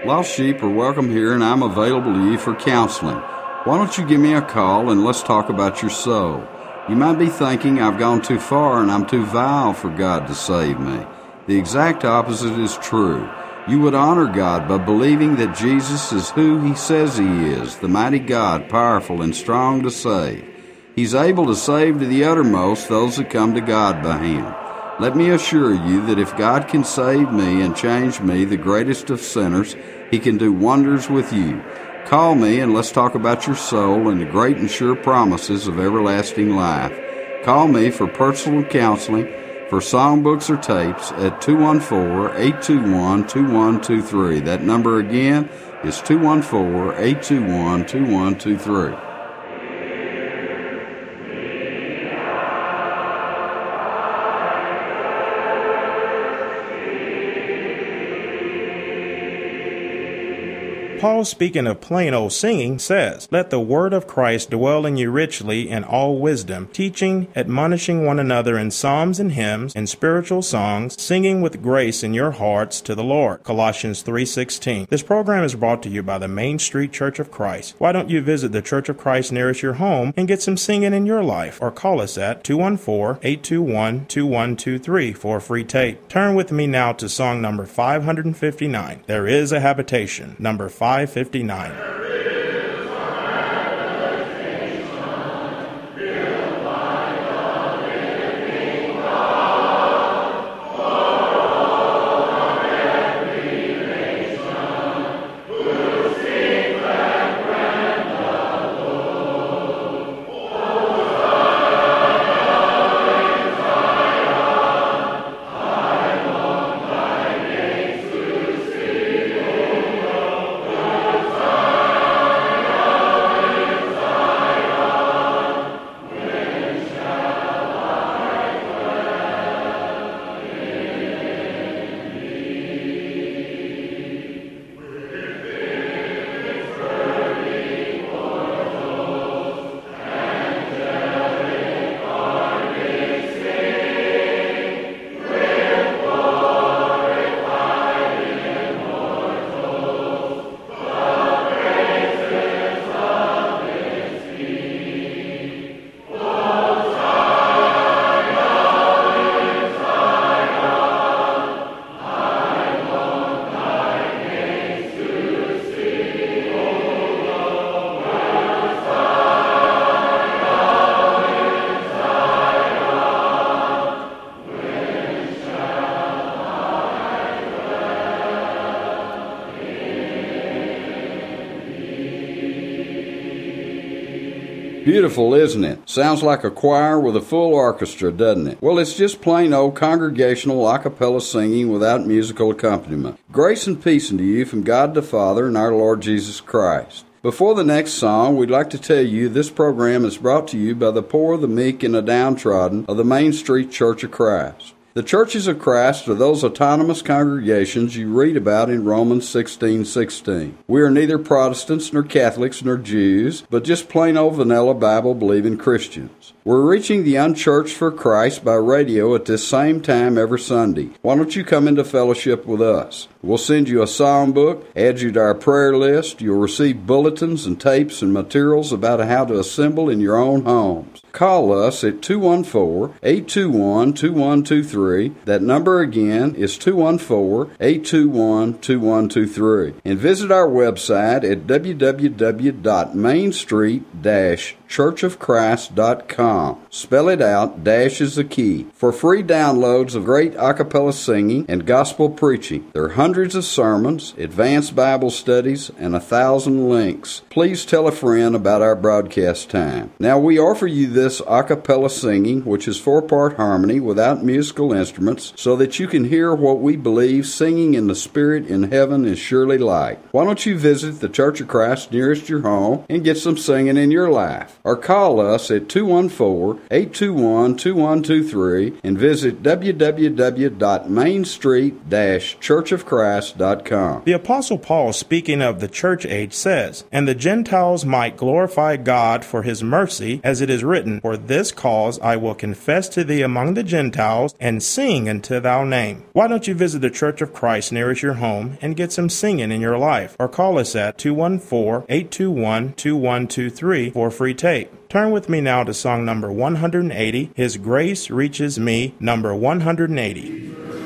Lost sheep are welcome here, and I'm available to you for counseling. Why don't you give me a call and let's talk about your soul? You might be thinking I've gone too far and I'm too vile for God to save me. The exact opposite is true. You would honor God by believing that Jesus is who He says He is, the mighty God, powerful and strong to save. He's able to save to the uttermost those that come to God by Him. Let me assure you that if God can save me and change me, the greatest of sinners, He can do wonders with you. Call me and let's talk about your soul and the great and sure promises of everlasting life. Call me for personal counseling, for songbooks or tapes at 214-821-2123. That number again is 214-821-2123. Paul, speaking of plain old singing, says, "Let the word of Christ dwell in you richly in all wisdom, teaching, admonishing one another in psalms and hymns and spiritual songs, singing with grace in your hearts to the Lord." Colossians 3:16. This program is brought to you by the Main Street Church of Christ. Why don't you visit the Church of Christ nearest your home and get some singing in your life? Or call us at 214-821-2123 for a free tape. Turn with me now to song number 559, "There Is a Habitation," number 559. Beautiful, isn't it? Sounds like a choir with a full orchestra, doesn't it? Well, it's just plain old congregational a cappella singing without musical accompaniment. Grace and peace unto you from God the Father and our Lord Jesus Christ. Before the next song, we'd like to tell you this program is brought to you by the poor, the meek, and the downtrodden of the Main Street Church of Christ. The churches of Christ are those autonomous congregations you read about in Romans 16:16. We are neither Protestants nor Catholics nor Jews, but just plain old vanilla Bible-believing Christians. We're reaching the unchurched for Christ by radio at this same time every Sunday. Why don't you come into fellowship with us? We'll send you a songbook, add you to our prayer list. You'll receive bulletins and tapes and materials about how to assemble in your own homes. Call us at 214-821-2123. That number again is 214-821-2123. And visit our website at www.mainstreet-churchofchrist.com. Spell it out, dash is the key. For free downloads of great a cappella singing and gospel preaching. There are hundreds of sermons, advanced Bible studies, and 1,000 links. Please tell a friend about our broadcast time. Now we offer you this a cappella singing, which is 4-part harmony without musical instruments, so that you can hear what we believe singing in the Spirit in heaven is surely like. Why don't you visit the Church of Christ nearest your home and get some singing in your life? or call us at 214-821-2123 and visit www.mainstreet-churchofchrist.com. The Apostle Paul, speaking of the church age, says, "And the Gentiles might glorify God for his mercy, as it is written, For this cause I will confess to thee among the Gentiles, and sing unto thy name." Why don't you visit the Church of Christ nearest your home and get some singing in your life? Or call us at 214-821-2123 for a free tape. Turn with me now to song number 180, His Grace Reaches Me, number 180.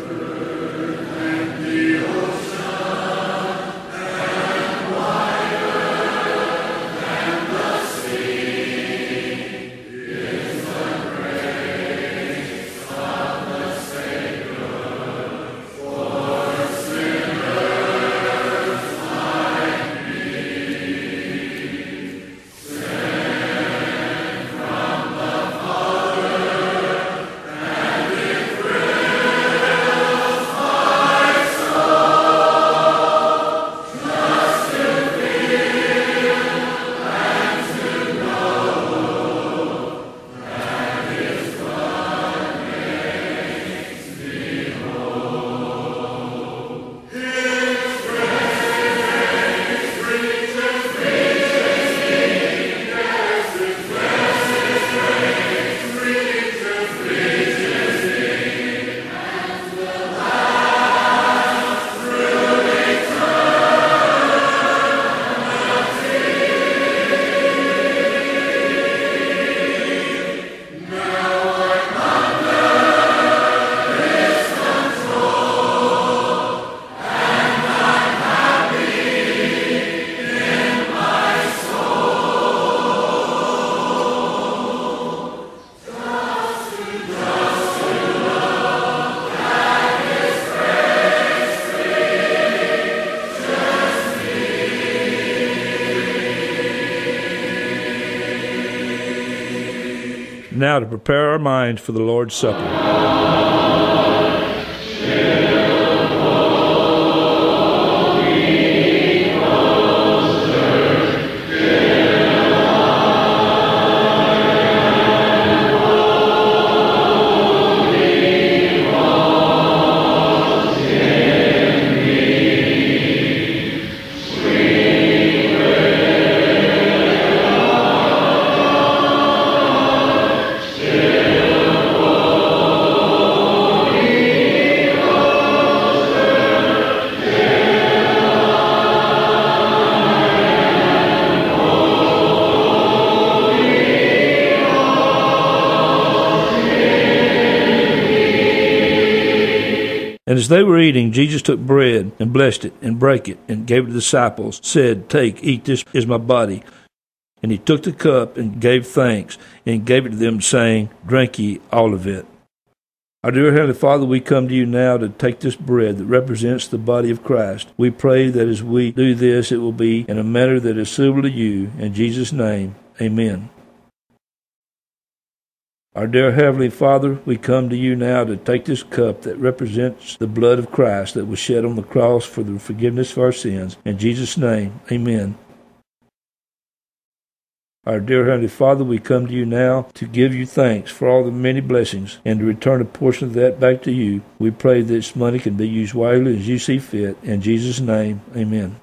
Now to prepare our minds for the Lord's Supper. And as they were eating, Jesus took bread and blessed it and brake it and gave it to the disciples, said, "Take, eat, this is my body." And he took the cup and gave thanks and gave it to them, saying, "Drink ye all of it." Our dear Heavenly Father, we come to you now to take this bread that represents the body of Christ. We pray that as we do this, it will be in a manner that is suitable to you. In Jesus' name, amen. Our dear Heavenly Father, we come to you now to take this cup that represents the blood of Christ that was shed on the cross for the forgiveness of our sins. In Jesus' name, amen. Our dear Heavenly Father, we come to you now to give you thanks for all the many blessings and to return a portion of that back to you. We pray that this money can be used wisely as you see fit. In Jesus' name, amen.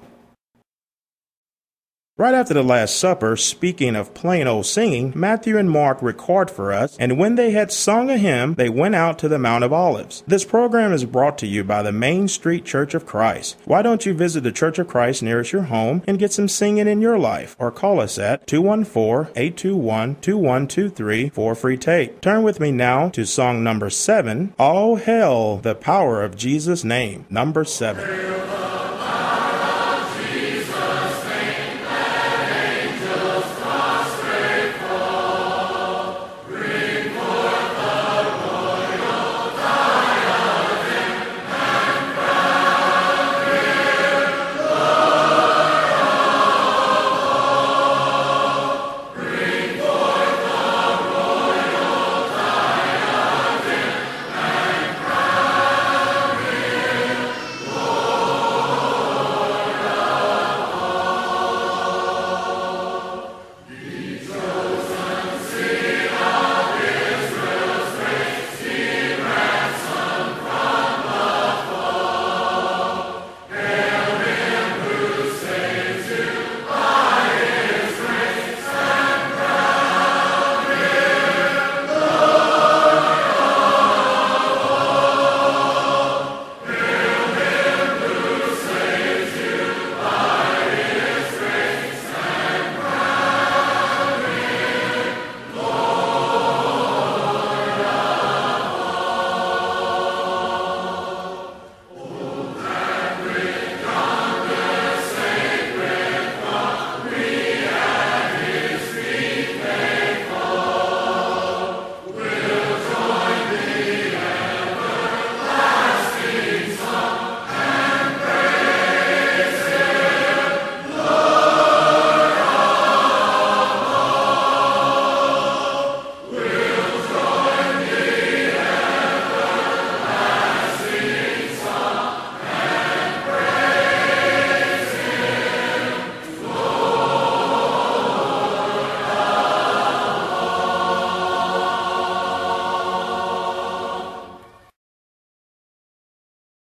Right after the Last Supper, speaking of plain old singing, Matthew and Mark record for us, and when they had sung a hymn, they went out to the Mount of Olives. This program is brought to you by the Main Street Church of Christ. Why don't you visit the Church of Christ nearest your home and get some singing in your life, or call us at 214-821-2123 for a free tape. Turn with me now to song number 7, All Hail the Power of Jesus' Name, number 7.